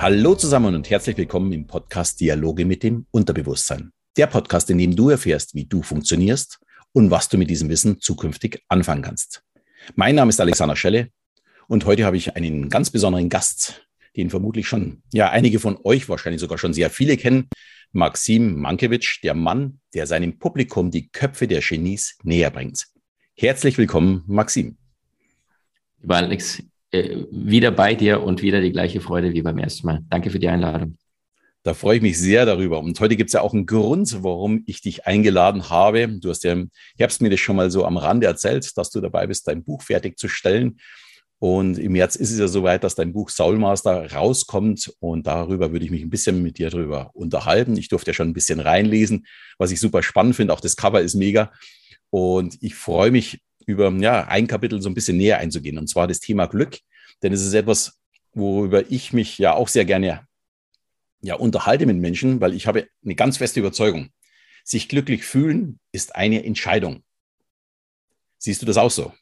Hallo zusammen und herzlich willkommen im Podcast Dialoge mit dem Unterbewusstsein. Der Podcast, in dem du erfährst, wie du funktionierst und was du mit diesem Wissen zukünftig anfangen kannst. Mein Name ist Alexander Schelle und heute habe ich einen ganz besonderen Gast, den vermutlich schon, einige von euch, wahrscheinlich sogar schon sehr viele kennen, Maxim Mankiewicz, der Mann, der seinem Publikum die Köpfe der Genies näher bringt. Herzlich willkommen, Maxim. Lieber Alex, wieder bei dir und wieder die gleiche Freude wie beim ersten Mal. Danke für die Einladung. Da freue ich mich sehr darüber. Und heute gibt es ja auch einen Grund, warum ich dich eingeladen habe. Du hast ja im Herbst mir das schon mal so am Rande erzählt, dass du dabei bist, dein Buch fertigzustellen. Und im März ist es ja soweit, dass dein Buch Soulmaster rauskommt. Und darüber würde ich mich ein bisschen mit dir drüber unterhalten. Ich durfte ja schon ein bisschen reinlesen, was ich super spannend finde. Auch das Cover ist mega. Und ich freue mich, über ein Kapitel so ein bisschen näher einzugehen, und zwar das Thema Glück. Denn es ist etwas, worüber ich mich ja auch sehr gerne unterhalte mit Menschen, weil ich habe eine ganz feste Überzeugung. Sich glücklich fühlen ist eine Entscheidung. Siehst du das auch so?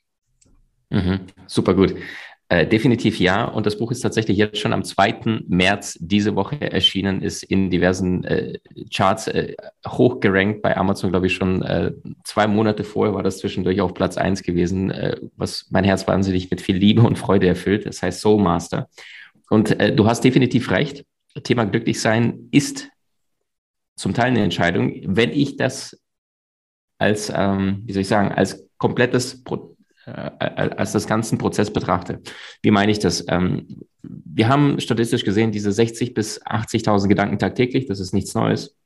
Super gut. Definitiv ja. Und das Buch ist tatsächlich jetzt schon am 2. März diese Woche erschienen, ist in diversen Charts hochgerankt. Bei Amazon, glaube ich, schon 2 Monate vorher war das zwischendurch auf Platz 1 gewesen, was mein Herz wahnsinnig mit viel Liebe und Freude erfüllt. Das heißt Soulmaster. Und du hast definitiv recht. Thema Glücklichsein ist zum Teil eine Entscheidung. Wenn ich das als, als komplettes als das ganzen Prozess betrachte. Wie meine ich das? Wir haben statistisch gesehen diese 60.000 bis 80.000 Gedanken tagtäglich. Das ist nichts Neues.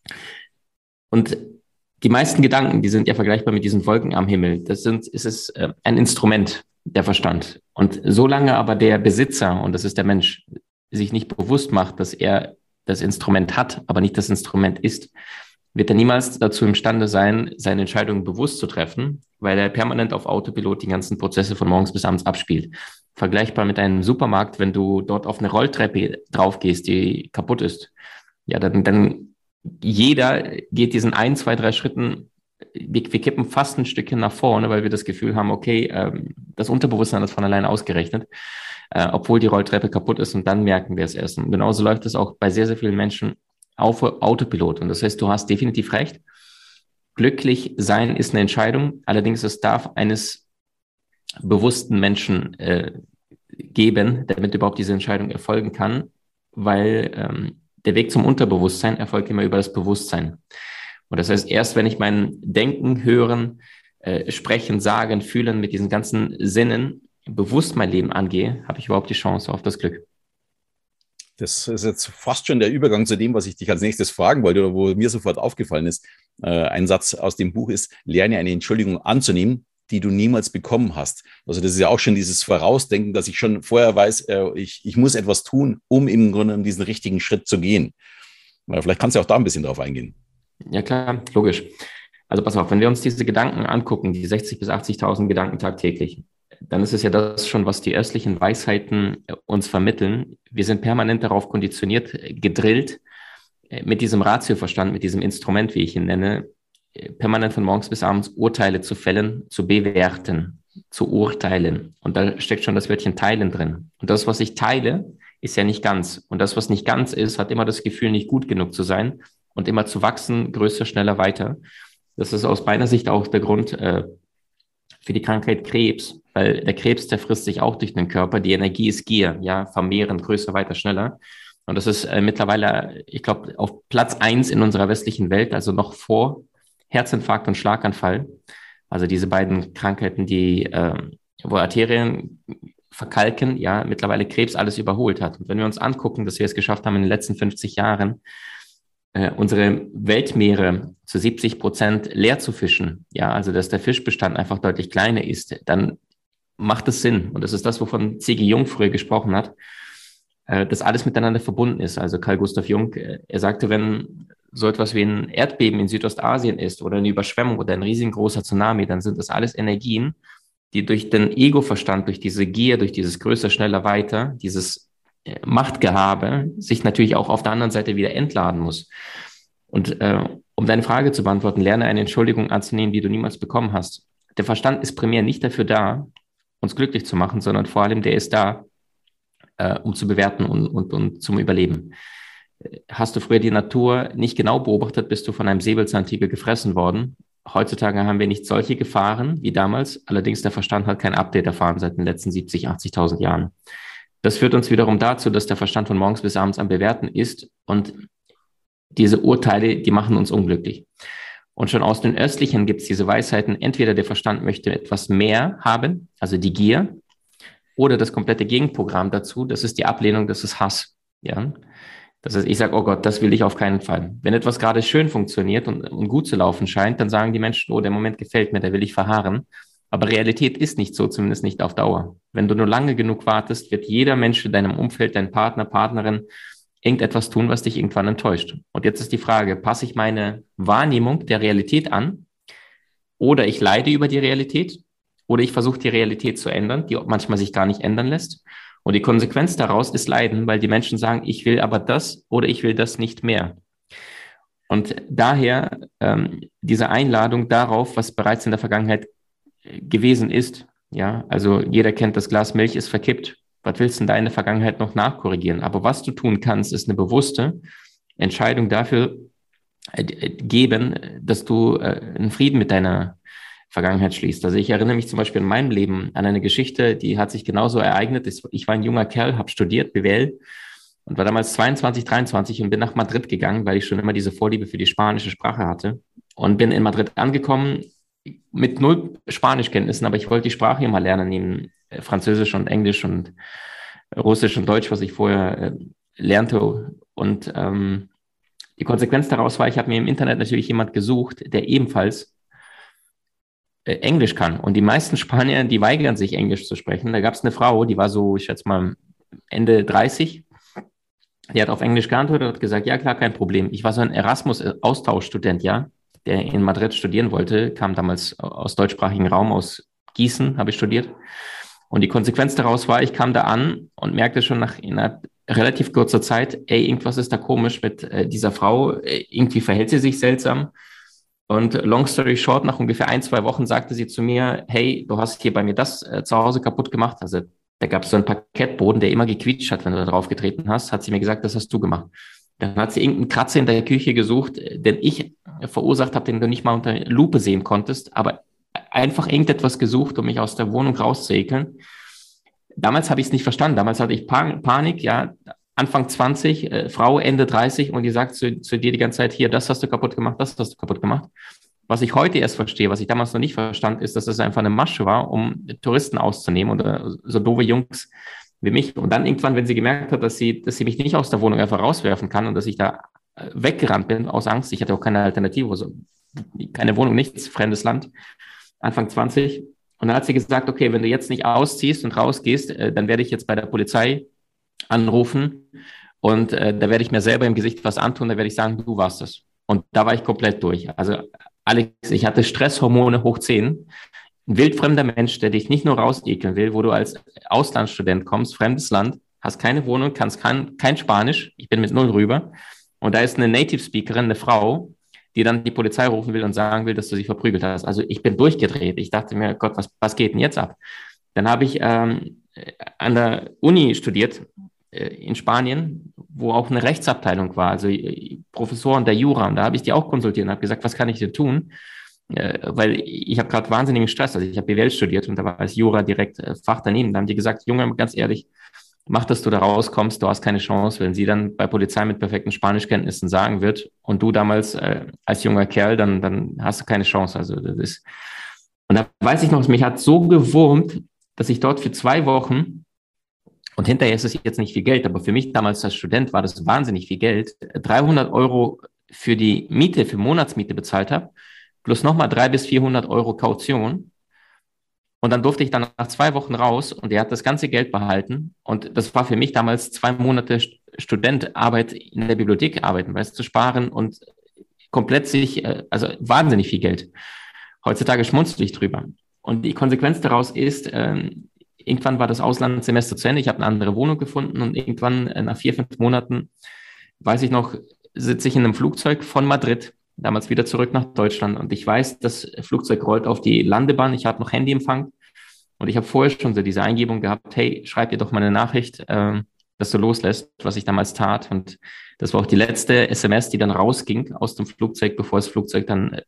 Und die meisten Gedanken, die sind ja vergleichbar mit diesen Wolken am Himmel. Es ist ein Instrument, der Verstand. Und solange aber der Besitzer, und das ist der Mensch, sich nicht bewusst macht, dass er das Instrument hat, aber nicht das Instrument ist, wird er niemals dazu imstande sein, seine Entscheidungen bewusst zu treffen, weil er permanent auf Autopilot die ganzen Prozesse von morgens bis abends abspielt. Vergleichbar mit einem Supermarkt, wenn du dort auf eine Rolltreppe drauf gehst, die kaputt ist. Ja, dann jeder geht diesen 1, 2, 3 Schritten, wir kippen fast ein Stückchen nach vorne, weil wir das Gefühl haben, okay, das Unterbewusstsein hat von allein ausgerechnet, obwohl die Rolltreppe kaputt ist, und dann merken wir es erst. Und genauso läuft es auch bei sehr, sehr vielen Menschen auf Autopilot. Und das heißt, du hast definitiv recht. Glücklich sein ist eine Entscheidung. Allerdings, es darf eines bewussten Menschen geben, damit überhaupt diese Entscheidung erfolgen kann, weil der Weg zum Unterbewusstsein erfolgt immer über das Bewusstsein. Und das heißt, erst wenn ich mein Denken, Hören, Sprechen, Sagen, Fühlen mit diesen ganzen Sinnen bewusst mein Leben angehe, habe ich überhaupt die Chance auf das Glück. Das ist jetzt fast schon der Übergang zu dem, was ich dich als nächstes fragen wollte oder wo mir sofort aufgefallen ist. Ein Satz aus dem Buch ist: Lerne eine Entschuldigung anzunehmen, die du niemals bekommen hast. Also das ist ja auch schon dieses Vorausdenken, dass ich schon vorher weiß, ich muss etwas tun, um im Grunde diesen richtigen Schritt zu gehen. Vielleicht kannst du auch da ein bisschen drauf eingehen. Ja klar, logisch. Also pass auf, wenn wir uns diese Gedanken angucken, die 60.000 bis 80.000 Gedanken tagtäglich, dann ist es ja das schon, was die östlichen Weisheiten uns vermitteln. Wir sind permanent darauf konditioniert, gedrillt, mit diesem Ratioverstand, mit diesem Instrument, wie ich ihn nenne, permanent von morgens bis abends Urteile zu fällen, zu bewerten, zu urteilen. Und da steckt schon das Wörtchen teilen drin. Und das, was ich teile, ist ja nicht ganz. Und das, was nicht ganz ist, hat immer das Gefühl, nicht gut genug zu sein und immer zu wachsen, größer, schneller, weiter. Das ist aus meiner Sicht auch der Grund für die Krankheit Krebs, weil der Krebs, der frisst sich auch durch den Körper. Die Energie ist Gier, ja, vermehren, größer, weiter, schneller. Und das ist mittlerweile, ich glaube, auf Platz 1 in unserer westlichen Welt, also noch vor Herzinfarkt und Schlaganfall. Also diese beiden Krankheiten, wo Arterien verkalken, ja, mittlerweile Krebs alles überholt hat. Und wenn wir uns angucken, dass wir es geschafft haben, in den letzten 50 Jahren unsere Weltmeere zu 70% leer zu fischen, ja, also dass der Fischbestand einfach deutlich kleiner ist, dann macht es Sinn. Und das ist das, wovon C.G. Jung früher gesprochen hat, dass alles miteinander verbunden ist. Also Carl Gustav Jung, er sagte, wenn so etwas wie ein Erdbeben in Südostasien ist oder eine Überschwemmung oder ein riesengroßer Tsunami, dann sind das alles Energien, die durch den Ego-Verstand, durch diese Gier, durch dieses größer, schneller, weiter, dieses Machtgehabe sich natürlich auch auf der anderen Seite wieder entladen muss. Und um deine Frage zu beantworten, lerne eine Entschuldigung anzunehmen, die du niemals bekommen hast. Der Verstand ist primär nicht dafür da, uns glücklich zu machen, sondern vor allem der ist da, um zu bewerten und zum Überleben. Hast du früher die Natur nicht genau beobachtet, bist du von einem Säbelzahntiger gefressen worden. Heutzutage haben wir nicht solche Gefahren wie damals. Allerdings der Verstand hat kein Update erfahren seit den letzten 70.000, 80.000 Jahren. Das führt uns wiederum dazu, dass der Verstand von morgens bis abends am Bewerten ist. Und diese Urteile, die machen uns unglücklich. Und schon aus den Östlichen gibt es diese Weisheiten. Entweder der Verstand möchte etwas mehr haben, also die Gier, oder das komplette Gegenprogramm dazu, das ist die Ablehnung, das ist Hass. Ja? Das heißt, ich sage, oh Gott, das will ich auf keinen Fall. Wenn etwas gerade schön funktioniert und gut zu laufen scheint, dann sagen die Menschen, oh, der Moment gefällt mir, da will ich verharren. Aber Realität ist nicht so, zumindest nicht auf Dauer. Wenn du nur lange genug wartest, wird jeder Mensch in deinem Umfeld, dein Partner, Partnerin, irgendetwas tun, was dich irgendwann enttäuscht. Und jetzt ist die Frage, passe ich meine Wahrnehmung der Realität an oder ich leide über die Realität oder ich versuche die Realität zu ändern, die manchmal sich gar nicht ändern lässt. Und die Konsequenz daraus ist Leiden, weil die Menschen sagen, ich will aber das oder ich will das nicht mehr. Und daher diese Einladung darauf, was bereits in der Vergangenheit gewesen ist. Ja, also jeder kennt, das Glas Milch ist verkippt. Was willst du in deiner Vergangenheit noch nachkorrigieren? Aber was du tun kannst, ist eine bewusste Entscheidung dafür geben, dass du einen Frieden mit deiner Vergangenheit schließt. Also ich erinnere mich zum Beispiel in meinem Leben an eine Geschichte, die hat sich genauso ereignet. Ich war ein junger Kerl, habe studiert, BWL und war damals 22, 23 und bin nach Madrid gegangen, weil ich schon immer diese Vorliebe für die spanische Sprache hatte und bin in Madrid angekommen mit 0 Spanischkenntnissen, aber ich wollte die Sprache immer lernen, neben Französisch und Englisch und Russisch und Deutsch, was ich vorher lernte. Und die Konsequenz daraus war, ich habe mir im Internet natürlich jemand gesucht, der ebenfalls Englisch kann. Und die meisten Spanier, die weigern sich, Englisch zu sprechen. Da gab es eine Frau, die war so, ich schätze mal, Ende 30. Die hat auf Englisch geantwortet und hat gesagt, ja klar, kein Problem. Ich war so ein Erasmus-Austauschstudent, ja, der in Madrid studieren wollte, kam damals aus deutschsprachigen Raum, aus Gießen habe ich studiert. Und die Konsequenz daraus war, ich kam da an und merkte schon nach innerhalb relativ kurzer Zeit, ey, irgendwas ist da komisch mit dieser Frau, irgendwie verhält sie sich seltsam. Und long story short, nach ungefähr 1, 2 Wochen sagte sie zu mir, hey, du hast hier bei mir das zu Hause kaputt gemacht. Also da gab es so einen Parkettboden, der immer gequietscht hat, wenn du da drauf getreten hast, hat sie mir gesagt, das hast du gemacht. Dann hat sie irgendeinen Kratzer in der Küche gesucht, den ich verursacht habe, den du nicht mal unter Lupe sehen konntest, aber einfach irgendetwas gesucht, um mich aus der Wohnung rauszuekeln. Damals habe ich es nicht verstanden. Damals hatte ich Panik, ja, Anfang 20, Frau Ende 30 und die sagt zu dir die ganze Zeit, hier, das hast du kaputt gemacht, das hast du kaputt gemacht. Was ich heute erst verstehe, was ich damals noch nicht verstand, ist, dass es einfach eine Masche war, um Touristen auszunehmen oder so doofe Jungs wie mich. Und dann irgendwann, wenn sie gemerkt hat, dass sie mich nicht aus der Wohnung einfach rauswerfen kann und dass ich da weggerannt bin aus Angst, ich hatte auch keine Alternative, also keine Wohnung, nichts, fremdes Land, Anfang 20. Und dann hat sie gesagt, okay, wenn du jetzt nicht ausziehst und rausgehst, dann werde ich jetzt bei der Polizei anrufen und da werde ich mir selber im Gesicht was antun, da werde ich sagen, du warst es. Und da war ich komplett durch. Also Alex, ich hatte Stresshormone hoch 10. Ein wildfremder Mensch, der dich nicht nur rausekeln will, wo du als Auslandsstudent kommst, fremdes Land, hast keine Wohnung, kannst kein Spanisch, ich bin mit 0 rüber und da ist eine Native Speakerin, eine Frau, die dann die Polizei rufen will und sagen will, dass du sie verprügelt hast. Also ich bin durchgedreht. Ich dachte mir, Gott, was geht denn jetzt ab? Dann habe ich an der Uni studiert in Spanien, wo auch eine Rechtsabteilung war, also Professoren der Jura. Und da habe ich die auch konsultiert und habe gesagt, was kann ich denn tun? Weil ich habe gerade wahnsinnigen Stress. Also ich habe BWL studiert und da war als Jura direkt Fach daneben. Da haben die gesagt, Junge, ganz ehrlich, mach, dass du da rauskommst, du hast keine Chance, wenn sie dann bei Polizei mit perfekten Spanischkenntnissen sagen wird und du damals als junger Kerl, dann hast du keine Chance. Also das ist, und da weiß ich noch, mich hat so gewurmt, dass ich dort für 2 Wochen, und hinterher ist es jetzt nicht viel Geld, aber für mich damals als Student war das wahnsinnig viel Geld, 300 Euro für die Miete, für Monatsmiete bezahlt habe, plus nochmal 300 bis 400 Euro Kaution. Und dann durfte ich dann nach 2 Wochen raus und er hat das ganze Geld behalten. Und das war für mich damals 2 Monate Studentarbeit in der Bibliothek arbeiten, weißt du, sparen und komplett sich, also wahnsinnig viel Geld. Heutzutage schmunzel ich drüber. Und die Konsequenz daraus ist, irgendwann war das Auslandssemester zu Ende. Ich habe eine andere Wohnung gefunden und irgendwann nach 4, 5 Monaten, weiß ich noch, sitze ich in einem Flugzeug von Madrid, damals wieder zurück nach Deutschland. Und ich weiß, das Flugzeug rollt auf die Landebahn. Ich habe noch Handyempfang. Und ich habe vorher schon so diese Eingebung gehabt, hey, schreib dir doch mal eine Nachricht, dass du loslässt, was ich damals tat. Und das war auch die letzte SMS, die dann rausging aus dem Flugzeug, bevor das Flugzeug dann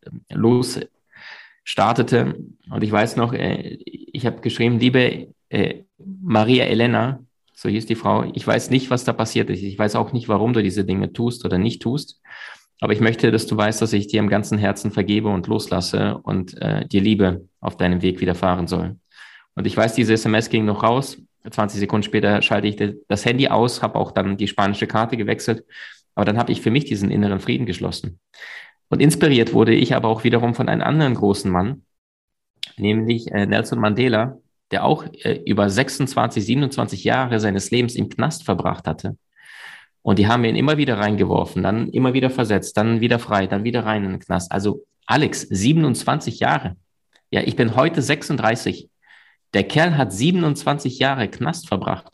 losstartete. Und ich weiß noch, ich habe geschrieben, liebe Maria Elena, so hieß die Frau, ich weiß nicht, was da passiert ist. Ich weiß auch nicht, warum du diese Dinge tust oder nicht tust. Aber ich möchte, dass du weißt, dass ich dir im ganzen Herzen vergebe und loslasse und dir Liebe auf deinem Weg widerfahren soll. Und ich weiß, diese SMS ging noch raus. 20 Sekunden später schalte ich das Handy aus, habe auch dann die spanische Karte gewechselt. Aber dann habe ich für mich diesen inneren Frieden geschlossen. Und inspiriert wurde ich aber auch wiederum von einem anderen großen Mann, nämlich Nelson Mandela, der auch über 26, 27 Jahre seines Lebens im Knast verbracht hatte. Und die haben ihn immer wieder reingeworfen, dann immer wieder versetzt, dann wieder frei, dann wieder rein in den Knast. Also Alex, 27 Jahre. Ja, ich bin heute 36. Der Kerl hat 27 Jahre Knast verbracht.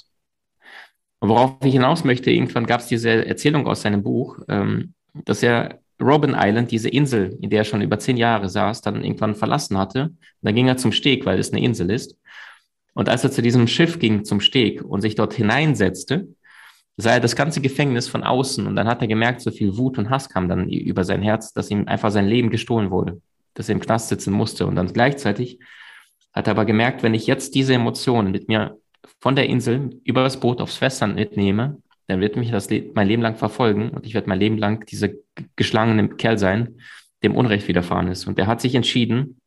Und worauf ich hinaus möchte, irgendwann gab es diese Erzählung aus seinem Buch, dass er Robben Island, diese Insel, in der er schon über 10 Jahre saß, dann irgendwann verlassen hatte. Und dann ging er zum Steg, weil es eine Insel ist. Und als er zu diesem Schiff ging, zum Steg und sich dort hineinsetzte, sah er das ganze Gefängnis von außen. Und dann hat er gemerkt, so viel Wut und Hass kam dann über sein Herz, dass ihm einfach sein Leben gestohlen wurde, dass er im Knast sitzen musste. Und dann gleichzeitig hat er aber gemerkt, wenn ich jetzt diese Emotionen mit mir von der Insel über das Boot aufs Festland mitnehme, dann wird mich das mein Leben lang verfolgen und ich werde mein Leben lang dieser geschlagene Kerl sein, dem Unrecht widerfahren ist. Und er hat sich entschieden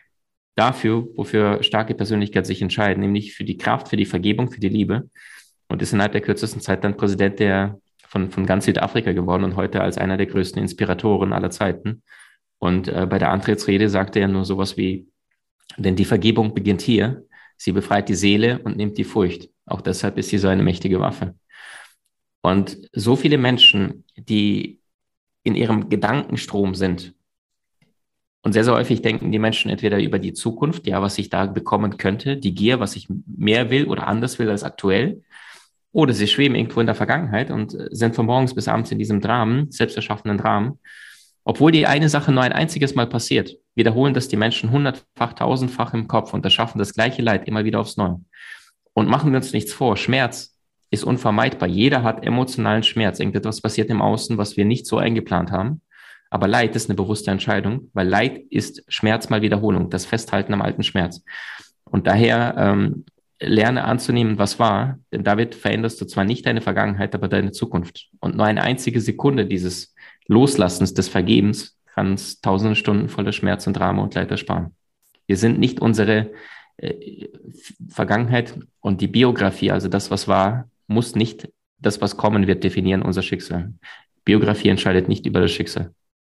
dafür, wofür starke Persönlichkeiten sich entscheiden, nämlich für die Kraft, für die Vergebung, für die Liebe, und ist innerhalb der kürzesten Zeit dann Präsident von ganz Südafrika geworden und heute als einer der größten Inspiratoren aller Zeiten. Und bei der Antrittsrede sagte er nur sowas wie, denn die Vergebung beginnt hier, sie befreit die Seele und nimmt die Furcht. Auch deshalb ist sie so eine mächtige Waffe. Und so viele Menschen, die in ihrem Gedankenstrom sind, und sehr, sehr häufig denken die Menschen entweder über die Zukunft, ja, was ich da bekommen könnte, die Gier, was ich mehr will oder anders will als aktuell, oder sie schweben irgendwo in der Vergangenheit und sind von morgens bis abends in diesem Dramen, selbst erschaffenen Dramen. Obwohl die eine Sache nur ein einziges Mal passiert, wiederholen das die Menschen hundertfach, tausendfach im Kopf und erschaffen das gleiche Leid immer wieder aufs Neue. Und machen wir uns nichts vor, Schmerz ist unvermeidbar. Jeder hat emotionalen Schmerz. Irgendetwas passiert im Außen, was wir nicht so eingeplant haben. Aber Leid ist eine bewusste Entscheidung, weil Leid ist Schmerz mal Wiederholung, das Festhalten am alten Schmerz. Und daher lerne anzunehmen, was war, denn damit veränderst du zwar nicht deine Vergangenheit, aber deine Zukunft. Und nur eine einzige Sekunde dieses Loslassens, des Vergebens, kann uns tausende Stunden voller Schmerz und Drama und Leid ersparen. Wir sind nicht unsere Vergangenheit, und die Biografie, also das, was war, muss nicht das, was kommen wird, definieren unser Schicksal. Biografie entscheidet nicht über das Schicksal.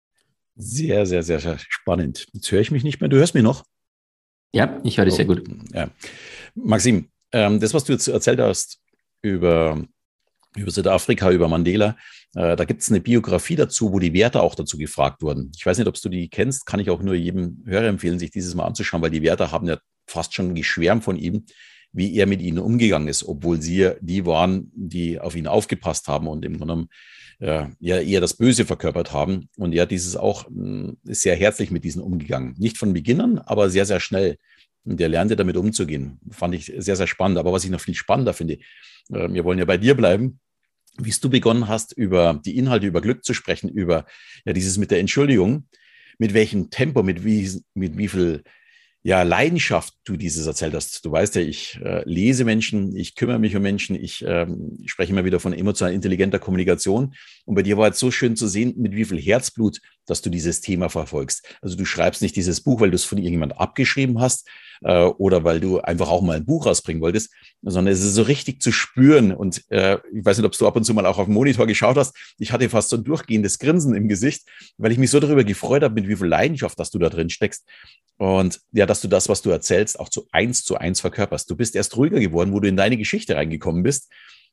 Sehr, sehr, sehr, sehr spannend. Jetzt höre ich mich nicht mehr. Du hörst mich noch? Ja, ich höre dich sehr gut. Ja. Maxim, das, was du jetzt erzählt hast über Südafrika, über Mandela, da gibt es eine Biografie dazu, wo die Wärter auch dazu gefragt wurden. Ich weiß nicht, ob du die kennst, kann ich auch nur jedem Hörer empfehlen, sich dieses mal anzuschauen, weil die Wärter haben ja fast schon geschwärmt von ihm, wie er mit ihnen umgegangen ist, obwohl sie die waren, die auf ihn aufgepasst haben und im Grunde genommen ja eher das Böse verkörpert haben. Und er dieses auch ist sehr herzlich mit diesen umgegangen. Nicht von Beginn an, aber sehr, sehr schnell. Und der lernte damit umzugehen. Fand ich sehr, sehr spannend. Aber was ich noch viel spannender finde, wir wollen ja bei dir bleiben, wie du begonnen hast, über die Inhalte, über Glück zu sprechen, über ja dieses mit der Entschuldigung, mit welchem Tempo, mit wie viel Leidenschaft du dieses erzählt hast. Du weißt ja, ich lese Menschen, ich kümmere mich um Menschen, ich spreche immer wieder von emotional intelligenter Kommunikation. Und bei dir war es so schön zu sehen, mit wie viel Herzblut, dass du dieses Thema verfolgst. Also du schreibst nicht dieses Buch, weil du es von irgendjemand abgeschrieben hast oder weil du einfach auch mal ein Buch rausbringen wolltest, sondern es ist so richtig zu spüren. Und ich weiß nicht, ob du ab und zu mal auch auf den Monitor geschaut hast. Ich hatte fast so ein durchgehendes Grinsen im Gesicht, weil ich mich so darüber gefreut habe, mit wie viel Leidenschaft, dass du da drin steckst. Und ja, dass du das, was du erzählst, auch zu eins verkörperst. Du bist erst ruhiger geworden, wo du in deine Geschichte reingekommen bist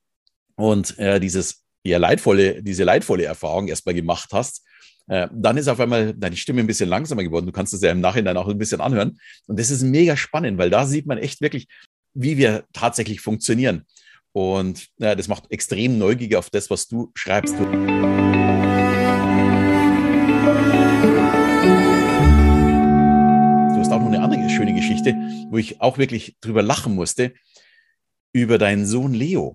und diese leidvolle Erfahrung erstmal gemacht hast. Dann ist auf einmal deine Stimme ein bisschen langsamer geworden. Du kannst es ja im Nachhinein auch ein bisschen anhören. Und das ist mega spannend, weil da sieht man echt wirklich, wie wir tatsächlich funktionieren. Und das macht extrem neugierig auf das, was du schreibst. Du hast auch noch eine andere schöne Geschichte Geschichte, wo ich auch wirklich drüber lachen musste, über deinen Sohn Leo,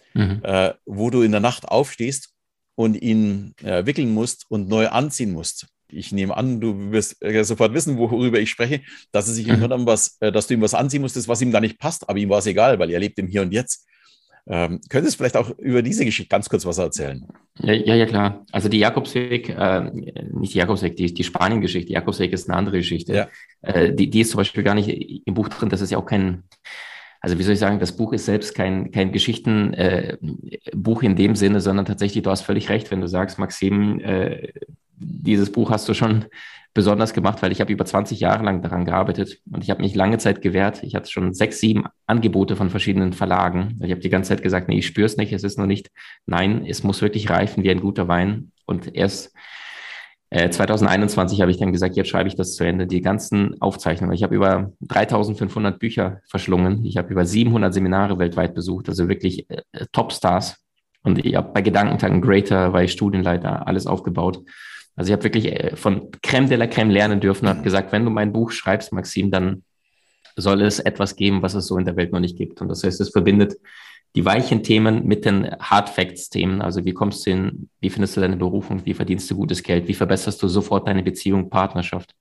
wo du in der Nacht aufstehst und ihn wickeln musst und neu anziehen musst. Ich nehme an, du wirst sofort wissen, worüber ich spreche, dass er sich im Grunde dass du ihm was anziehen musstest, was ihm gar nicht passt, aber ihm war es egal, weil er lebt im Hier und Jetzt. Könntest du vielleicht auch über diese Geschichte ganz kurz was erzählen? Ja, klar. Also die Jakobsweg, nicht die Jakobsweg, die Spanien-Geschichte. Jakobsweg ist eine andere Geschichte. Ja. Die ist zum Beispiel gar nicht im Buch drin. Das ist ja auch kein, also wie soll ich sagen, das Buch ist selbst kein Geschichtenbuch in dem Sinne, sondern tatsächlich, du hast völlig recht, wenn du sagst, Maxim, dieses Buch hast du schon besonders gemacht, weil ich habe über 20 Jahre lang daran gearbeitet und ich habe mich lange Zeit gewehrt. Ich hatte schon 6, 7 Angebote von verschiedenen Verlagen. Ich habe die ganze Zeit gesagt, nee, ich spüre es nicht, es ist noch nicht. Nein, es muss wirklich reifen wie ein guter Wein. Und erst 2021 habe ich dann gesagt, jetzt schreibe ich das zu Ende, die ganzen Aufzeichnungen. Ich habe über 3.500 Bücher verschlungen. Ich habe über 700 Seminare weltweit besucht, also wirklich Topstars. Und ich habe bei Gedankentagen Greater, war ich Studienleiter, alles aufgebaut. Also ich habe wirklich von Crème de la Crème lernen dürfen und habe gesagt, wenn du mein Buch schreibst, Maxim, dann soll es etwas geben, was es so in der Welt noch nicht gibt. Und das heißt, es verbindet die weichen Themen mit den Hard Facts Themen. Also wie kommst du hin, wie findest du deine Berufung, wie verdienst du gutes Geld, wie verbesserst du sofort deine Beziehung, Partnerschaft,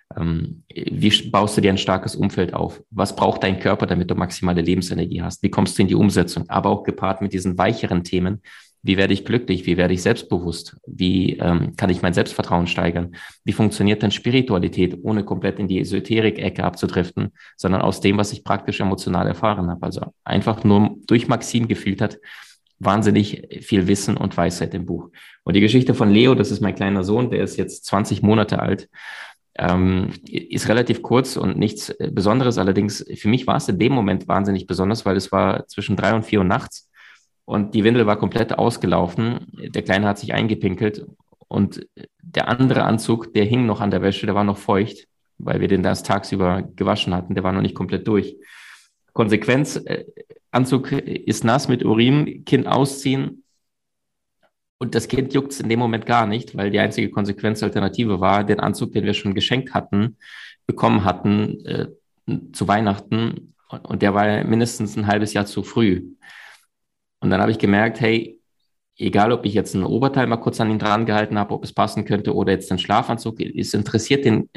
wie baust du dir ein starkes Umfeld auf, was braucht dein Körper, damit du maximale Lebensenergie hast, wie kommst du in die Umsetzung, aber auch gepaart mit diesen weicheren Themen. Wie werde ich glücklich? Wie werde ich selbstbewusst? Wie kann ich mein Selbstvertrauen steigern? Wie funktioniert denn Spiritualität, ohne komplett in die Esoterik-Ecke abzudriften, sondern aus dem, was ich praktisch emotional erfahren habe? Also einfach nur durch Maxim gefiltert, wahnsinnig viel Wissen und Weisheit im Buch. Und die Geschichte von Leo, das ist mein kleiner Sohn, der ist jetzt 20 Monate alt, ist relativ kurz und nichts Besonderes. Allerdings für mich war es in dem Moment wahnsinnig besonders, weil es war zwischen 3 und 4 Uhr nachts. Und die Windel war komplett ausgelaufen. Der Kleine hat sich eingepinkelt und der andere Anzug, der hing noch an der Wäsche, der war noch feucht, weil wir den das tagsüber gewaschen hatten. Der war noch nicht komplett durch. Konsequenz, Anzug ist nass mit Urin, Kind ausziehen und das Kind juckt es in dem Moment gar nicht, weil die einzige Konsequenzalternative war, den Anzug, den wir schon geschenkt hatten, bekommen hatten zu Weihnachten und der war mindestens ein halbes Jahr zu früh. Und dann habe ich gemerkt, hey, egal ob ich jetzt ein Oberteil mal kurz an ihn dran gehalten habe, ob es passen könnte oder jetzt ein Schlafanzug, es interessiert den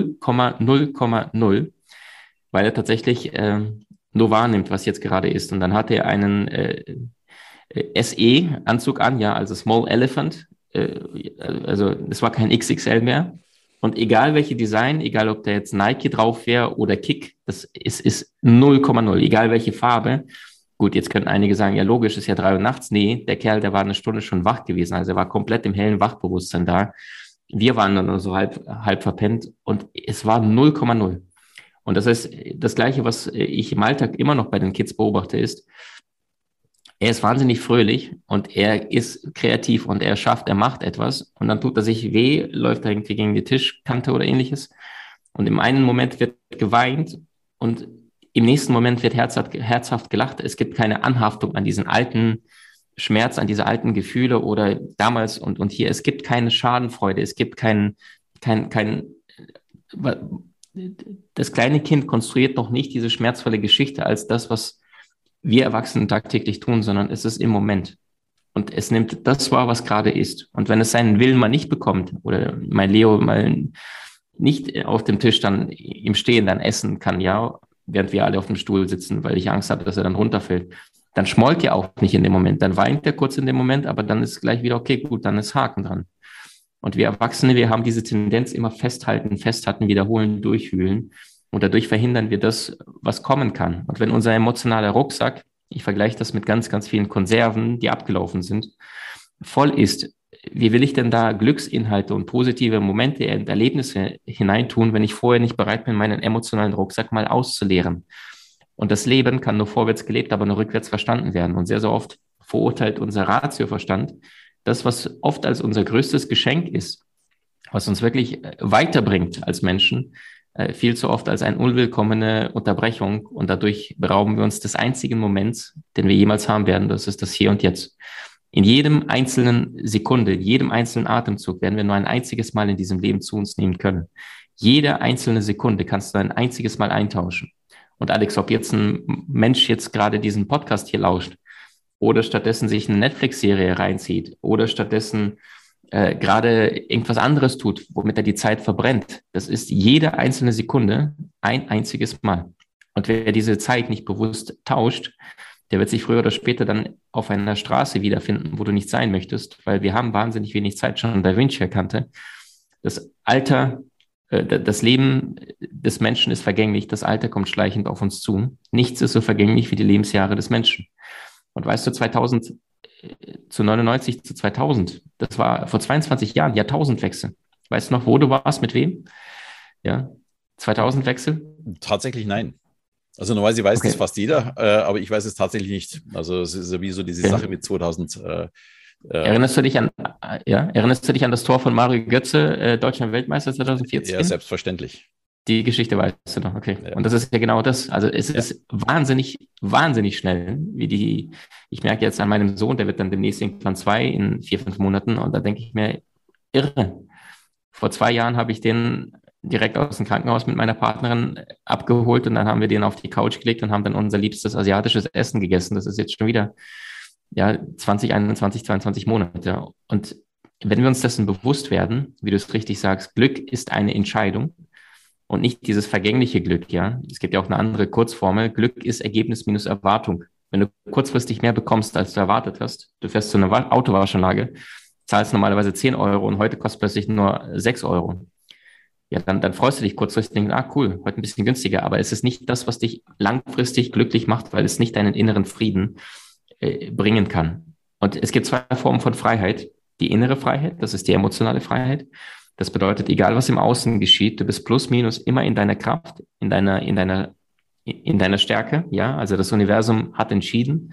0,0,0, weil er tatsächlich nur wahrnimmt, was jetzt gerade ist. Und dann hatte er einen SE-Anzug an, ja, also Small Elephant, also es war kein XXL mehr. Und egal welche Design, egal ob da jetzt Nike drauf wäre oder Kick, das ist 0,0, egal welche Farbe. Gut, jetzt könnten einige sagen, ja logisch, ist ja 3 Uhr nachts. Nee, der Kerl, der war eine Stunde schon wach gewesen. Also er war komplett im hellen Wachbewusstsein da. Wir waren dann nur so halb verpennt und es war 0,0. Und das heißt, das Gleiche, was ich im Alltag immer noch bei den Kids beobachte, ist, er ist wahnsinnig fröhlich und er ist kreativ und er macht etwas und dann tut er sich weh, läuft er irgendwie gegen die Tischkante oder ähnliches. Und im einen Moment wird geweint und im nächsten Moment wird herzhaft gelacht. Es gibt keine Anhaftung an diesen alten Schmerz, an diese alten Gefühle oder damals und hier. Es gibt keine Schadenfreude. Es gibt das kleine Kind konstruiert noch nicht diese schmerzvolle Geschichte als das, was wir Erwachsenen tagtäglich tun, sondern es ist im Moment. Und es nimmt das wahr, was gerade ist. Und wenn es seinen Willen mal nicht bekommt oder mein Leo mal nicht auf dem Tisch dann im Stehen dann essen kann, ja, während wir alle auf dem Stuhl sitzen, weil ich Angst habe, dass er dann runterfällt, dann schmollt er auch nicht in dem Moment. Dann weint er kurz in dem Moment, aber dann ist gleich wieder, okay, gut, dann ist Haken dran. Und wir Erwachsene, wir haben diese Tendenz immer festhalten, wiederholen, durchwühlen. Und dadurch verhindern wir das, was kommen kann. Und wenn unser emotionaler Rucksack, ich vergleiche das mit ganz, ganz vielen Konserven, die abgelaufen sind, voll ist, wie will ich denn da Glücksinhalte und positive Momente und Erlebnisse hineintun, wenn ich vorher nicht bereit bin, meinen emotionalen Rucksack mal auszuleeren? Und das Leben kann nur vorwärts gelebt, aber nur rückwärts verstanden werden. Und sehr, sehr oft verurteilt unser Ratioverstand das, was oft als unser größtes Geschenk ist, was uns wirklich weiterbringt als Menschen, viel zu oft als eine unwillkommene Unterbrechung. Und dadurch berauben wir uns des einzigen Moments, den wir jemals haben werden. Das ist das Hier und Jetzt. In jedem einzelnen Sekunde, in jedem einzelnen Atemzug werden wir nur ein einziges Mal in diesem Leben zu uns nehmen können. Jede einzelne Sekunde kannst du ein einziges Mal eintauschen. Und Alex, ob jetzt ein Mensch jetzt gerade diesen Podcast hier lauscht oder stattdessen sich eine Netflix-Serie reinzieht oder stattdessen gerade irgendwas anderes tut, womit er die Zeit verbrennt, das ist jede einzelne Sekunde ein einziges Mal. Und wer diese Zeit nicht bewusst tauscht, der wird sich früher oder später dann auf einer Straße wiederfinden, wo du nicht sein möchtest, weil wir haben wahnsinnig wenig Zeit. Schon Da Vinci erkannte, das Alter, das Leben des Menschen ist vergänglich, das Alter kommt schleichend auf uns zu. Nichts ist so vergänglich wie die Lebensjahre des Menschen. Und weißt du, 2000 zu 99 zu 2000, das war vor 22 Jahren, Jahrtausendwechsel. Weißt du noch, wo du warst, mit wem? Ja, 2000-Wechsel? Tatsächlich nein. Also normalerweise weiß Okay. das fast jeder, aber ich weiß es tatsächlich nicht. Also es ist sowieso diese Okay. Sache mit 2000. Erinnerst du dich an das Tor von Mario Götze, Deutscher Weltmeister 2014? Ja, selbstverständlich. Die Geschichte weißt du noch, okay. Ja. Und das ist ja genau das. Also es ist wahnsinnig, wahnsinnig schnell, ich merke jetzt an meinem Sohn, der wird dann demnächst irgendwann 2 in 4, 5 Monaten und da denke ich mir, irre. Vor 2 Jahren habe ich den direkt aus dem Krankenhaus mit meiner Partnerin abgeholt und dann haben wir den auf die Couch gelegt und haben dann unser liebstes asiatisches Essen gegessen. Das ist jetzt schon wieder 20, 21, 22 Monate. Und wenn wir uns dessen bewusst werden, wie du es richtig sagst, Glück ist eine Entscheidung und nicht dieses vergängliche Glück, ja. Es gibt ja auch eine andere Kurzformel. Glück ist Ergebnis minus Erwartung. Wenn du kurzfristig mehr bekommst, als du erwartet hast, du fährst zu einer Autowaschanlage, zahlst normalerweise 10 Euro und heute kostet plötzlich nur 6 Euro. Ja, dann freust du dich kurzfristig und denkst, cool, heute ein bisschen günstiger. Aber es ist nicht das, was dich langfristig glücklich macht, weil es nicht deinen inneren Frieden bringen kann. Und es gibt 2 Formen von Freiheit. Die innere Freiheit, das ist die emotionale Freiheit. Das bedeutet, egal was im Außen geschieht, du bist plus minus immer in deiner Kraft, in deiner Stärke. Ja, also das Universum hat entschieden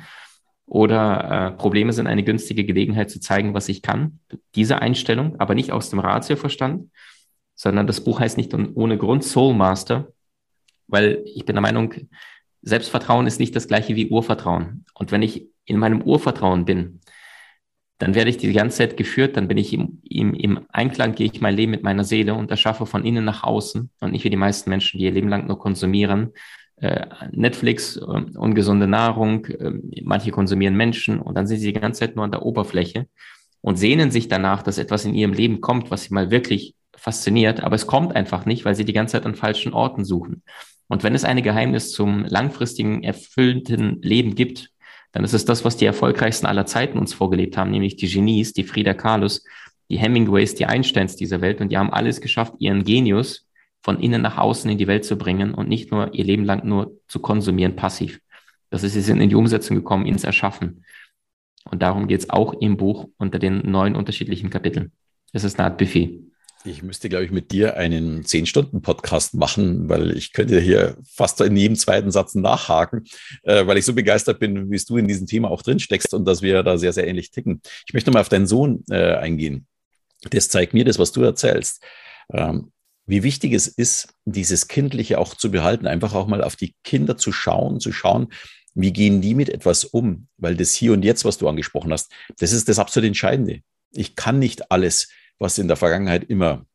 oder Probleme sind eine günstige Gelegenheit zu zeigen, was ich kann. Diese Einstellung, aber nicht aus dem Ratioverstand, sondern das Buch heißt nicht ohne Grund Soul Master, weil ich bin der Meinung, Selbstvertrauen ist nicht das gleiche wie Urvertrauen. Und wenn ich in meinem Urvertrauen bin, dann werde ich die ganze Zeit geführt, dann bin ich im Einklang, gehe ich mein Leben mit meiner Seele und erschaffe von innen nach außen und nicht wie die meisten Menschen, die ihr Leben lang nur konsumieren. Netflix, ungesunde Nahrung, manche konsumieren Menschen und dann sind sie die ganze Zeit nur an der Oberfläche und sehnen sich danach, dass etwas in ihrem Leben kommt, was sie mal wirklich fasziniert, aber es kommt einfach nicht, weil sie die ganze Zeit an falschen Orten suchen. Und wenn es ein Geheimnis zum langfristigen, erfüllten Leben gibt, dann ist es das, was die erfolgreichsten aller Zeiten uns vorgelebt haben, nämlich die Genies, die Frida Kahlos, die Hemingways, die Einsteins dieser Welt. Und die haben alles geschafft, ihren Genius von innen nach außen in die Welt zu bringen und nicht nur ihr Leben lang nur zu konsumieren, passiv. Sie sind in die Umsetzung gekommen, ins Erschaffen. Und darum geht es auch im Buch unter den 9 unterschiedlichen Kapiteln. Es ist eine Art Buffet. Ich müsste, glaube ich, mit dir einen 10-Stunden-Podcast machen, weil ich könnte hier fast in jedem zweiten Satz nachhaken, weil ich so begeistert bin, wie du in diesem Thema auch drin steckst und dass wir da sehr, sehr ähnlich ticken. Ich möchte mal auf deinen Sohn eingehen. Das zeigt mir das, was du erzählst. Wie wichtig es ist, dieses Kindliche auch zu behalten, einfach auch mal auf die Kinder zu schauen, wie gehen die mit etwas um? Weil das Hier und Jetzt, was du angesprochen hast, das ist das absolut Entscheidende. Ich kann nicht alles, was in der Vergangenheit immer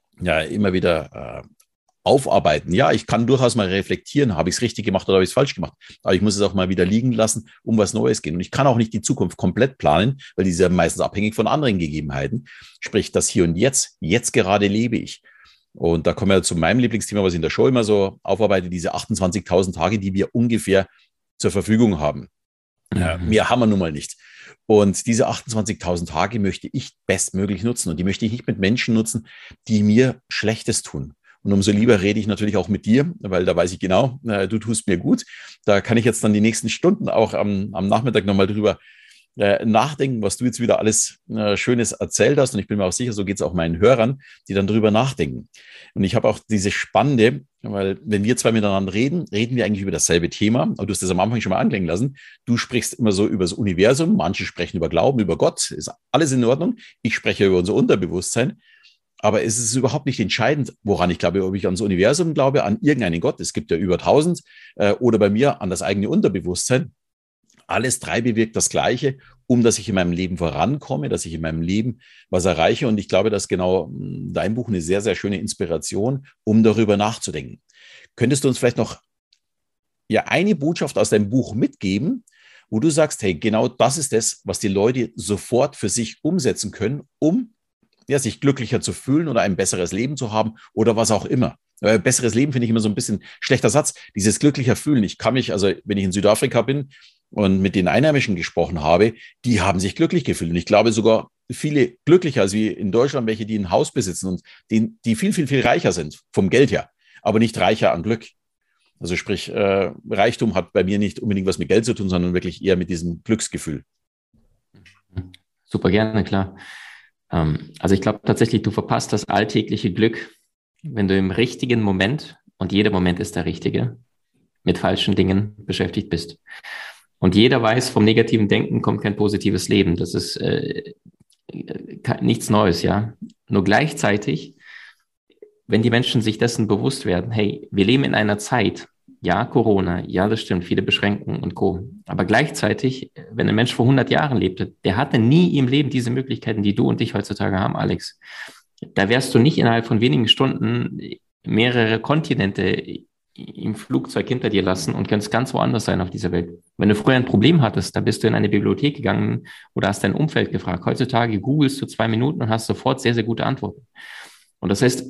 wieder aufarbeiten. Ja, ich kann durchaus mal reflektieren, habe ich es richtig gemacht oder habe ich es falsch gemacht. Aber ich muss es auch mal wieder liegen lassen, um was Neues gehen. Und ich kann auch nicht die Zukunft komplett planen, weil die ist ja meistens abhängig von anderen Gegebenheiten. Sprich, das Hier und Jetzt gerade lebe ich. Und da kommen wir zu meinem Lieblingsthema, was ich in der Show immer so aufarbeite, diese 28.000 Tage, die wir ungefähr zur Verfügung haben. Mehr haben wir nun mal nicht. Und diese 28.000 Tage möchte ich bestmöglich nutzen. Und die möchte ich nicht mit Menschen nutzen, die mir Schlechtes tun. Und umso lieber rede ich natürlich auch mit dir, weil da weiß ich genau, du tust mir gut. Da kann ich jetzt dann die nächsten Stunden auch am Nachmittag nochmal drüber nachdenken, was du jetzt wieder alles Schönes erzählt hast. Und ich bin mir auch sicher, so geht es auch meinen Hörern, die dann drüber nachdenken. Und ich habe auch diese Spannende, weil wenn wir zwei miteinander reden, reden wir eigentlich über dasselbe Thema. Aber du hast das am Anfang schon mal anklingen lassen. Du sprichst immer so über das Universum, manche sprechen über Glauben, über Gott, ist alles in Ordnung. Ich spreche über unser Unterbewusstsein. Aber es ist überhaupt nicht entscheidend, woran ich glaube, ob ich ans Universum glaube, an irgendeinen Gott. Es gibt ja über 1000 oder bei mir an das eigene Unterbewusstsein. Alles drei bewirkt das Gleiche, dass ich in meinem Leben vorankomme, dass ich in meinem Leben was erreiche. Und ich glaube, dass genau dein Buch eine sehr, sehr schöne Inspiration, um darüber nachzudenken. Könntest du uns vielleicht noch eine Botschaft aus deinem Buch mitgeben, wo du sagst, hey, genau das ist das, was die Leute sofort für sich umsetzen können, um sich glücklicher zu fühlen oder ein besseres Leben zu haben oder was auch immer. Besseres Leben finde ich immer so ein bisschen schlechter Satz. Dieses glücklicher Fühlen. Ich kann mich, also wenn ich in Südafrika bin und mit den Einheimischen gesprochen habe, die haben sich glücklich gefühlt. Und ich glaube sogar viele glücklicher als wie in Deutschland, welche, die ein Haus besitzen und die viel, viel, viel reicher sind vom Geld her, aber nicht reicher an Glück. Also sprich, Reichtum hat bei mir nicht unbedingt was mit Geld zu tun, sondern wirklich eher mit diesem Glücksgefühl. Super gerne, klar. Also ich glaube tatsächlich, du verpasst das alltägliche Glück, wenn du im richtigen Moment, und jeder Moment ist der richtige, mit falschen Dingen beschäftigt bist. Und jeder weiß, vom negativen Denken kommt kein positives Leben. Das ist nichts Neues, ja. Nur gleichzeitig, wenn die Menschen sich dessen bewusst werden, hey, wir leben in einer Zeit, ja, Corona, ja, das stimmt, viele Beschränkungen und Co. Aber gleichzeitig, wenn ein Mensch vor 100 Jahren lebte, der hatte nie im Leben diese Möglichkeiten, die du und ich heutzutage haben, Alex. Da wärst du nicht innerhalb von wenigen Stunden mehrere Kontinente im Flugzeug hinter dir lassen und könntest ganz woanders sein auf dieser Welt. Wenn du früher ein Problem hattest, dann bist du in eine Bibliothek gegangen oder hast dein Umfeld gefragt. Heutzutage googelst du 2 Minuten und hast sofort sehr, sehr gute Antworten. Und das heißt,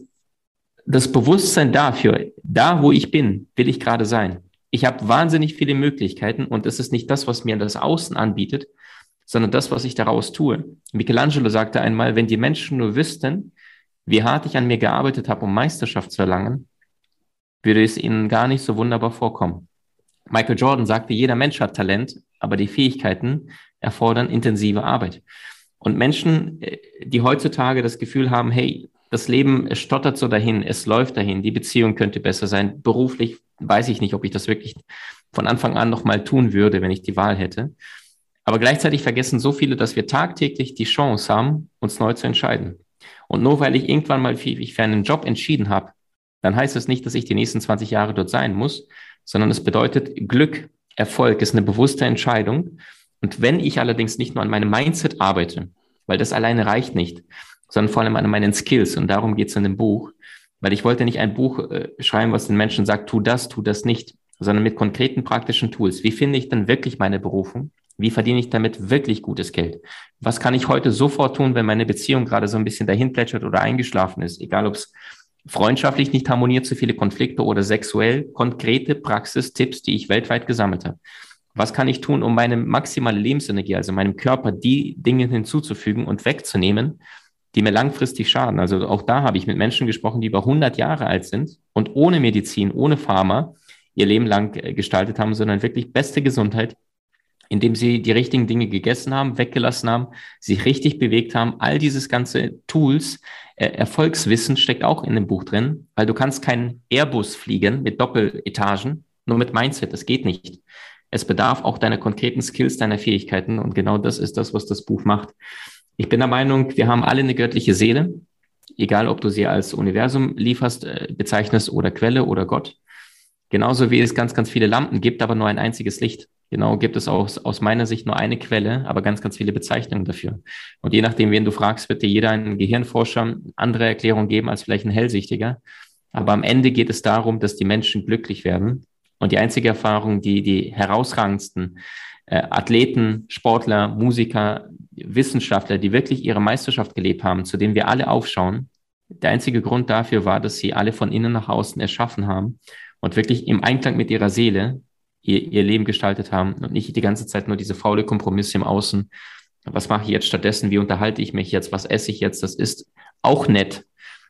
das Bewusstsein dafür, da wo ich bin, will ich gerade sein. Ich habe wahnsinnig viele Möglichkeiten und es ist nicht das, was mir das Außen anbietet, sondern das, was ich daraus tue. Michelangelo sagte einmal, wenn die Menschen nur wüssten, wie hart ich an mir gearbeitet habe, um Meisterschaft zu erlangen, würde es ihnen gar nicht so wunderbar vorkommen. Michael Jordan sagte, jeder Mensch hat Talent, aber die Fähigkeiten erfordern intensive Arbeit. Und Menschen, die heutzutage das Gefühl haben, hey, das Leben, es stottert so dahin, es läuft dahin, die Beziehung könnte besser sein. Beruflich weiß ich nicht, ob ich das wirklich von Anfang an nochmal tun würde, wenn ich die Wahl hätte. Aber gleichzeitig vergessen so viele, dass wir tagtäglich die Chance haben, uns neu zu entscheiden. Und nur weil ich irgendwann mal mich für einen Job entschieden habe, dann heißt es nicht, dass ich die nächsten 20 Jahre dort sein muss, sondern es bedeutet Glück, Erfolg ist eine bewusste Entscheidung. Und wenn ich allerdings nicht nur an meinem Mindset arbeite, weil das alleine reicht nicht, sondern vor allem an meinen Skills. Und darum geht es in dem Buch, weil ich wollte nicht ein Buch schreiben, was den Menschen sagt, tu das nicht, sondern mit konkreten praktischen Tools. Wie finde ich denn wirklich meine Berufung? Wie verdiene ich damit wirklich gutes Geld? Was kann ich heute sofort tun, wenn meine Beziehung gerade so ein bisschen dahin plätschert oder eingeschlafen ist? Egal, ob es freundschaftlich nicht harmoniert, zu viele Konflikte oder sexuell, konkrete Praxistipps, die ich weltweit gesammelt habe. Was kann ich tun, um meine maximale Lebensenergie, also meinem Körper, die Dinge hinzuzufügen und wegzunehmen, die mir langfristig schaden? Also auch da habe ich mit Menschen gesprochen, die über 100 Jahre alt sind und ohne Medizin, ohne Pharma ihr Leben lang gestaltet haben, sondern wirklich beste Gesundheit, indem sie die richtigen Dinge gegessen haben, weggelassen haben, sich richtig bewegt haben. All dieses ganze Tools, Erfolgswissen steckt auch in dem Buch drin, weil du kannst keinen Airbus fliegen mit Doppeletagen, nur mit Mindset, das geht nicht. Es bedarf auch deiner konkreten Skills, deiner Fähigkeiten und genau das ist das, was das Buch macht. Ich bin der Meinung, wir haben alle eine göttliche Seele, egal ob du sie als Universum bezeichnest oder Quelle oder Gott. Genauso wie es ganz, ganz viele Lampen gibt, aber nur ein einziges Licht. Genau gibt es auch aus meiner Sicht nur eine Quelle, aber ganz, ganz viele Bezeichnungen dafür. Und je nachdem, wen du fragst, wird dir jeder ein Gehirnforscher andere Erklärung geben als vielleicht ein Hellsichtiger. Aber am Ende geht es darum, dass die Menschen glücklich werden. Und die einzige Erfahrung, die herausragendsten Athleten, Sportler, Musiker, Wissenschaftler, die wirklich ihre Meisterschaft gelebt haben, zu denen wir alle aufschauen, der einzige Grund dafür war, dass sie alle von innen nach außen erschaffen haben und wirklich im Einklang mit ihrer Seele ihr Leben gestaltet haben und nicht die ganze Zeit nur diese faule Kompromisse im Außen. Was mache ich jetzt stattdessen? Wie unterhalte ich mich jetzt? Was esse ich jetzt? Das ist auch nett.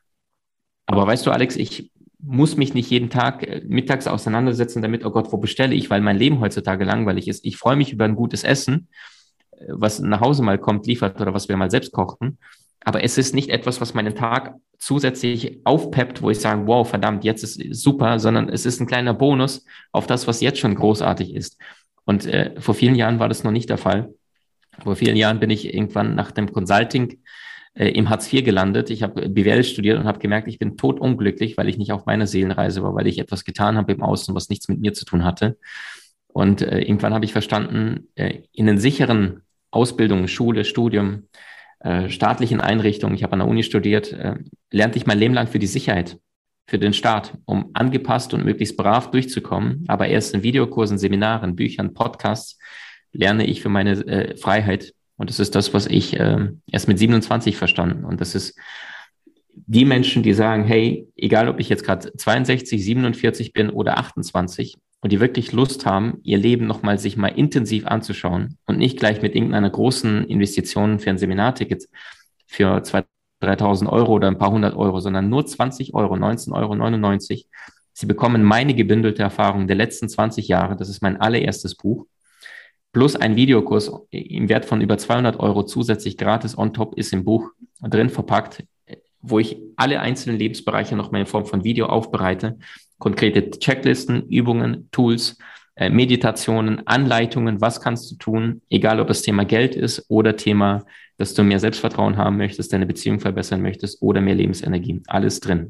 Aber weißt du, Alex, ich muss mich nicht jeden Tag mittags auseinandersetzen damit, oh Gott, wo bestelle ich, weil mein Leben heutzutage langweilig ist. Ich freue mich über ein gutes Essen, was nach Hause mal kommt, liefert oder was wir mal selbst kochen. Aber es ist nicht etwas, was meinen Tag zusätzlich aufpeppt, wo ich sage, wow, verdammt, jetzt ist super, sondern es ist ein kleiner Bonus auf das, was jetzt schon großartig ist. Und vor vielen Jahren war das noch nicht der Fall. Vor vielen Jahren bin ich irgendwann nach dem Consulting im Hartz IV gelandet. Ich habe BWL studiert und habe gemerkt, ich bin totunglücklich, weil ich nicht auf meiner Seelenreise war, weil ich etwas getan habe im Außen, was nichts mit mir zu tun hatte. Und irgendwann habe ich verstanden, in den sicheren Ausbildungen, Schule, Studium, staatlichen Einrichtungen, ich habe an der Uni studiert, lernte ich mein Leben lang für die Sicherheit, für den Staat, um angepasst und möglichst brav durchzukommen. Aber erst in Videokursen, Seminaren, Büchern, Podcasts lerne ich für meine Freiheit. Und das ist das, was ich erst mit 27 verstanden. Und das ist die Menschen, die sagen, hey, egal ob ich jetzt gerade 62, 47 bin oder 28 und die wirklich Lust haben, ihr Leben nochmal sich mal intensiv anzuschauen und nicht gleich mit irgendeiner großen Investition für ein Seminarticket für 2.000, 3.000 Euro oder ein paar hundert Euro, sondern nur 20 Euro, 19,99 Euro. Sie bekommen meine gebündelte Erfahrung der letzten 20 Jahre. Das ist mein allererstes Buch. Plus ein Videokurs im Wert von über 200 Euro zusätzlich gratis on top ist im Buch drin verpackt, wo ich alle einzelnen Lebensbereiche noch mal in Form von Video aufbereite. Konkrete Checklisten, Übungen, Tools, Meditationen, Anleitungen, was kannst du tun, egal ob das Thema Geld ist oder Thema, dass du mehr Selbstvertrauen haben möchtest, deine Beziehung verbessern möchtest oder mehr Lebensenergie. Alles drin.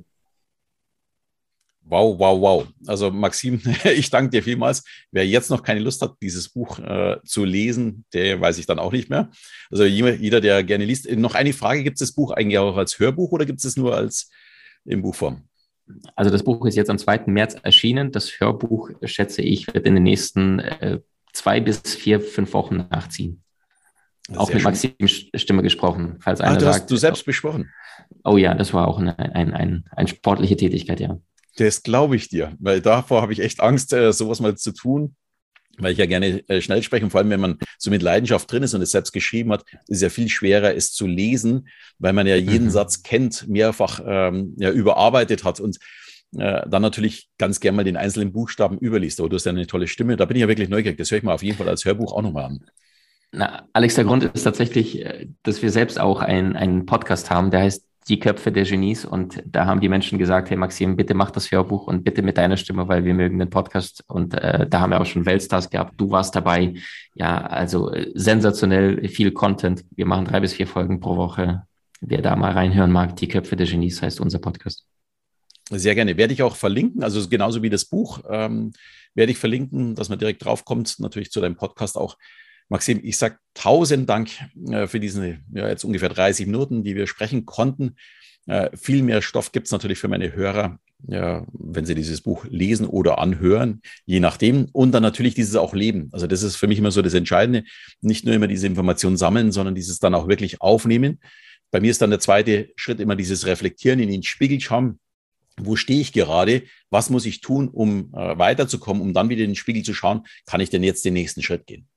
Wow, wow, wow. Also Maxim, ich danke dir vielmals. Wer jetzt noch keine Lust hat, dieses Buch zu lesen, der weiß ich dann auch nicht mehr. Also jeder, der gerne liest. Noch eine Frage, gibt es das Buch eigentlich auch als Hörbuch oder gibt es es nur als in Buchform? Also das Buch ist jetzt am 2. März erschienen. Das Hörbuch, schätze ich, wird in den nächsten 2 bis 4, 5 Wochen nachziehen. Auch mit Maxims Stimme gesprochen, falls einer sagt. Hast du selbst besprochen? Oh ja, das war auch eine sportliche Tätigkeit, ja. Das glaube ich dir, weil davor habe ich echt Angst, sowas mal zu tun, weil ich ja gerne schnell spreche und vor allem, wenn man so mit Leidenschaft drin ist und es selbst geschrieben hat, ist es ja viel schwerer, es zu lesen, weil man ja jeden Satz kennt, mehrfach überarbeitet hat und dann natürlich ganz gerne mal den einzelnen Buchstaben überliest. Aber du hast ja eine tolle Stimme, da bin ich ja wirklich neugierig. Das höre ich mir auf jeden Fall als Hörbuch auch nochmal an. Na, Alex, der Grund ist tatsächlich, dass wir selbst auch einen Podcast haben, der heißt Die Köpfe der Genies. Und da haben die Menschen gesagt, hey Maxim, bitte mach das Hörbuch und bitte mit deiner Stimme, weil wir mögen den Podcast. Und da haben wir auch schon Weltstars gehabt. Du warst dabei. Ja, also sensationell viel Content. Wir machen 3 bis 4 Folgen pro Woche. Wer da mal reinhören mag, Die Köpfe der Genies heißt unser Podcast. Sehr gerne. Werde ich auch verlinken, also genauso wie das Buch, werde ich verlinken, dass man direkt draufkommt, natürlich zu deinem Podcast auch. Maxim, ich sage 1000 Dank für diese jetzt ungefähr 30 Minuten, die wir sprechen konnten. Viel mehr Stoff gibt es natürlich für meine Hörer, wenn sie dieses Buch lesen oder anhören, je nachdem. Und dann natürlich dieses auch leben. Also das ist für mich immer so das Entscheidende. Nicht nur immer diese Informationen sammeln, sondern dieses dann auch wirklich aufnehmen. Bei mir ist dann der zweite Schritt immer dieses Reflektieren, in den Spiegel schauen. Wo stehe ich gerade? Was muss ich tun, um weiterzukommen, um dann wieder in den Spiegel zu schauen? Kann ich denn jetzt den nächsten Schritt gehen?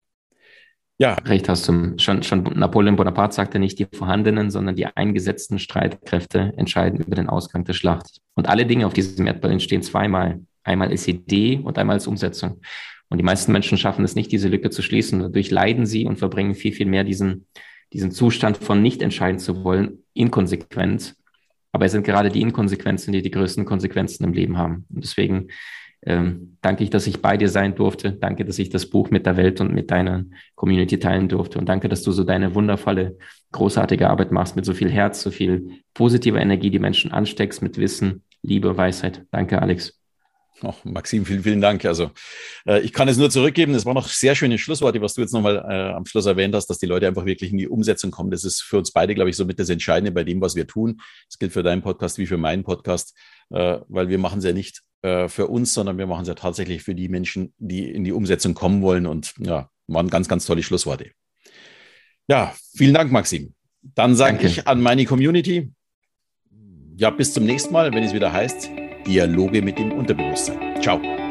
Ja. Recht hast du. Schon Napoleon Bonaparte sagte nicht die vorhandenen, sondern die eingesetzten Streitkräfte entscheiden über den Ausgang der Schlacht. Und alle Dinge auf diesem Erdball entstehen zweimal. Einmal als Idee und einmal als Umsetzung. Und die meisten Menschen schaffen es nicht, diese Lücke zu schließen. Dadurch leiden sie und verbringen viel, viel mehr diesen Zustand von nicht entscheiden zu wollen, inkonsequent. Aber es sind gerade die Inkonsequenzen, die die größten Konsequenzen im Leben haben. Und deswegen danke ich, dass ich bei dir sein durfte. Danke, dass ich das Buch mit der Welt und mit deiner Community teilen durfte. Und danke, dass du so deine wundervolle, großartige Arbeit machst mit so viel Herz, so viel positiver Energie, die Menschen ansteckst mit Wissen, Liebe, Weisheit. Danke, Alex. Oh, Maxim, vielen, vielen Dank. Also ich kann es nur zurückgeben. Das waren noch sehr schöne Schlussworte, was du jetzt nochmal am Schluss erwähnt hast, dass die Leute einfach wirklich in die Umsetzung kommen. Das ist für uns beide, glaube ich, somit das Entscheidende bei dem, was wir tun. Das gilt für deinen Podcast wie für meinen Podcast, weil wir machen es ja nicht für uns, sondern wir machen es ja tatsächlich für die Menschen, die in die Umsetzung kommen wollen. Und ja, waren ganz, ganz tolle Schlussworte. Ja, vielen Dank, Maxim. Dann sage ich an meine Community, ja, bis zum nächsten Mal, wenn es wieder heißt, Dialoge mit dem Unterbewusstsein. Ciao.